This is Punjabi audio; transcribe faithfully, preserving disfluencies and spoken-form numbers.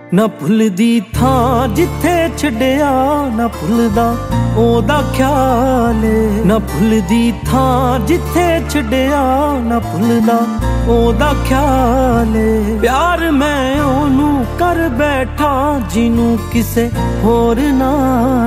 ਨਾ ਭੁੱਲਦੀ ਥਾਂ ਜਿੱਥੇ ਛੱਡਿਆ, ਨਾ ਭੁੱਲਦਾ ਉਹਦਾ ਖਿਆਲ ਏ। ਨਾ ਭੁੱਲਦੀ ਥਾਂ ਜਿੱਥੇ ਛੱਡਿਆ, ਨਾ ਭੁੱਲਦਾ ਉਹਦਾ ਖਿਆਲ ਏ। ਪਿਆਰ ਮੈਂ ਉਹਨੂੰ ਕਰ ਬੈਠਾ ਜਿਹਨੂੰ ਕਿਸੇ ਹੋਰ ਨਾਲ